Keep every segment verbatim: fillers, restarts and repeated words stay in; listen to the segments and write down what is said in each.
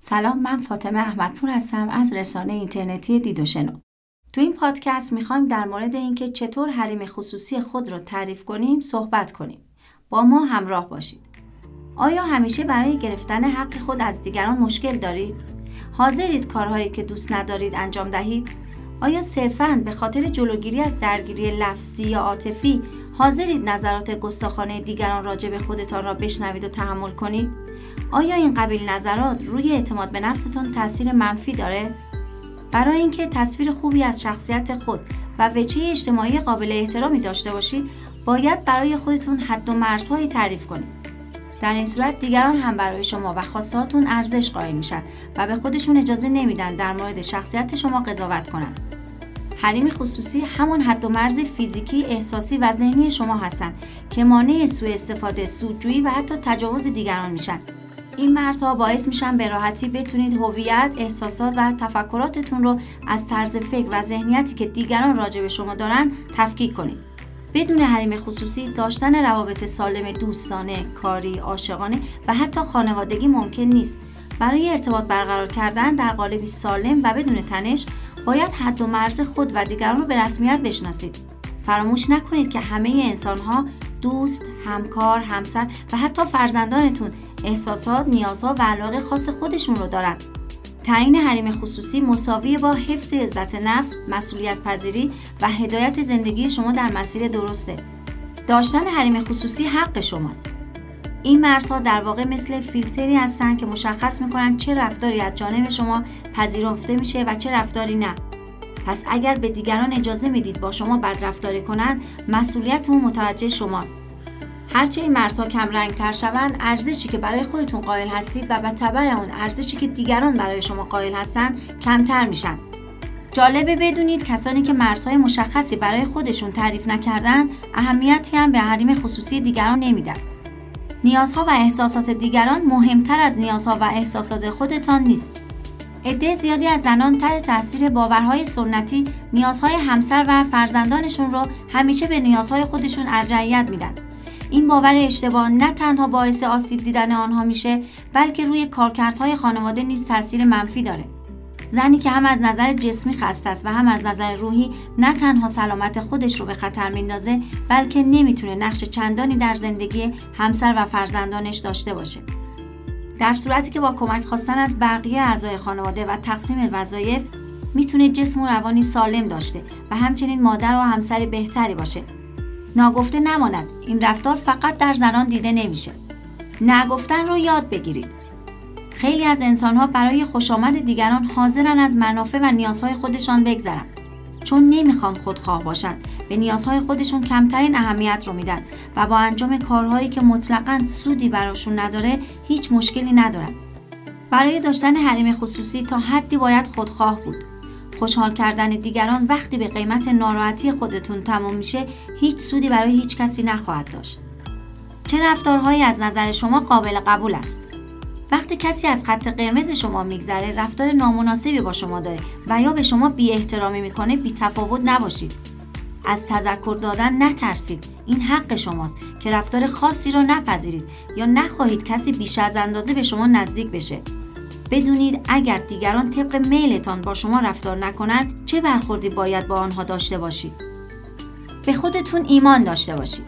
سلام، من فاطمه احمدپور هستم از رسانه اینترنتی دید و شنو. تو این پادکست میخوایم در مورد اینکه چطور حریم خصوصی خود رو تعریف کنیم صحبت کنیم. با ما همراه باشید. آیا همیشه برای گرفتن حق خود از دیگران مشکل دارید؟ حاضرید کارهایی که دوست ندارید انجام دهید؟ آیا صرفاً به خاطر جلوگیری از درگیری لفظی یا عاطفی حاضرید نظرات گستاخانه دیگران راجع به خودتان را بشنوید و تحمل کنید؟ آیا این قبیل نظرات روی اعتماد به نفستان تأثیر منفی داره؟ برای اینکه تصویر خوبی از شخصیت خود و وجهه اجتماعی قابل احترامی داشته باشید، باید برای خودتون حد و مرزهایی تعریف کنید. در این صورت دیگران هم برای شما و خواستهاتون ارزش قائل میشن و به خودشون اجازه نمیدن در مورد شخصیت شما قضاوت کنند. حریم خصوصی همون حد و مرز فیزیکی، احساسی و ذهنی شما هستند که مانع سوء استفاده، سودجویی و حتی تجاوز دیگران میشن. این مرزها باعث میشن به راحتی بتونید هویت، احساسات و تفکراتتون رو از طرز فکر و ذهنیتی که دیگران راجع به شما دارن تفکیک کنید. بدون حریم خصوصی داشتن روابط سالم دوستانه، کاری، عاشقانه و حتی خانوادگی ممکن نیست. برای ارتباط برقرار کردن در قالبی سالم و بدون تنش، باید حد و مرز خود و دیگران رو به رسمیت بشناسید. فراموش نکنید که همه انسان‌ها دوست، همکار، همسر و حتی فرزندانتون احساسات، نیازها و علاقه خاص خودشون رو دارن. تعیین حریم خصوصی مساوی با حفظ عزت نفس، مسئولیت پذیری و هدایت زندگی شما در مسیر درسته. داشتن حریم خصوصی حق شماست. این مرزها در واقع مثل فیلتری هستن که مشخص میکنن چه رفتاری از جانب شما پذیرفته میشه و چه رفتاری نه. پس اگر به دیگران اجازه میدید با شما بدرفتاری کنن، مسئولیت اون متوجه شماست. هرچه این مرزها کم رنگ تر شوند، ارزشی که برای خودتون قائل هستید و به تبع اون ارزشی که دیگران برای شما قائل هستن کمتر میشن. جالبه بدونید کسانی که مرزهای مشخصی برای خودشون تعریف نکردن، اهمیتی هم به حریم خصوصی دیگران نمیدن. نیازها و احساسات دیگران مهمتر از نیازها و احساسات خودتان نیست. عده زیادی از زنان تحت تاثیر باورهای سنتی نیازهای همسر و فرزندانشون رو همیشه به نیازهای خودشون ارجحیت میدن. این باور اشتباه نه تنها باعث آسیب دیدن آنها میشه، بلکه روی کارکردهای خانواده نیز تاثیر منفی داره. زنی که هم از نظر جسمی خسته است و هم از نظر روحی نه تنها سلامت خودش رو به خطر میندازه، بلکه نمیتونه نقش چندانی در زندگی همسر و فرزندانش داشته باشه. در صورتی که با کمک خواستن از بقیه اعضای خانواده و تقسیم وظایف میتونه جسم و روانی سالم داشته و همچنین مادر و همسر بهتری باشه. ناگفته نماند، این رفتار فقط در زنان دیده نمیشه. نگفتن رو یاد بگیرید. خیلی از انسان‌ها برای خوشامد دیگران حاضرن از منافع و نیازهای خودشان بگذرن. چون نمیخوان خودخواه باشن، به نیازهای خودشون کمترین اهمیت رو میدن و با انجام کارهایی که مطلقاً سودی براشون نداره هیچ مشکلی ندارن. برای داشتن حریم خصوصی تا حدی باید خودخواه بود. خوشحال کردن دیگران وقتی به قیمت ناراحتی خودتون تمام میشه، هیچ سودی برای هیچ کسی نخواهد داشت. چه رفتارهایی از نظر شما قابل قبول است؟ وقتی کسی از خط قرمز شما میگذره، رفتار نامناسبی با شما داره و یا به شما بی احترامی میکنه، بی تفاوت نباشید. از تذکر دادن نترسید. این حق شماست که رفتار خاصی رو نپذیرید یا نخواهید کسی بیش از اندازه به شما نزدیک بشه. بدونید اگر دیگران طبق میلتان با شما رفتار نکنند، چه برخوردی باید با آنها داشته باشید. به خودتون ایمان داشته باشید.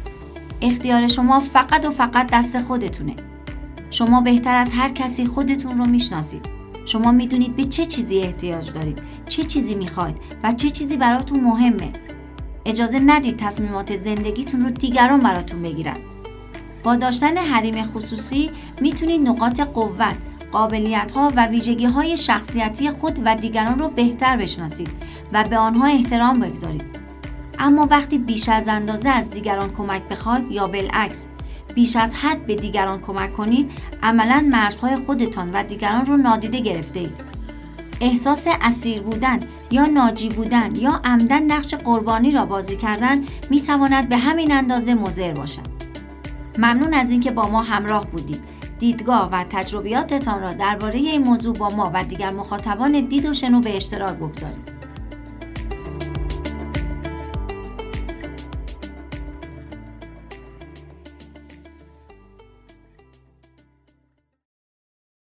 اختیار شما فقط و فقط دست خودتونه. شما بهتر از هر کسی خودتون رو میشناسید. شما میدونید به چه چیزی احتیاج دارید، چه چیزی میخواید و چه چیزی براتون مهمه. اجازه ندید تصمیمات زندگیتون رو دیگران براتون بگیرن. با داشتن حریم خصوصی میتونید نقاط قوت، قابلیت‌ها و ویژگی‌های شخصیتی خود و دیگران رو بهتر بشناسید و به آنها احترام بگذارید. اما وقتی بیش از اندازه از دیگران کمک بخواید یا بالعکس بیش از حد به دیگران کمک کنید، عملاً مرزهای خودتان و دیگران رو نادیده گرفته‌اید. احساس اسیر بودن یا ناجی بودن یا عمدن نقش قربانی را بازی کردن می‌تواند به همین اندازه مضر باشد. ممنون از اینکه با ما همراه بودید. دیدگاه و تجربیاتتان را درباره این موضوع با ما و دیگر مخاطبان دید و شنو به اشتراک بگذارید.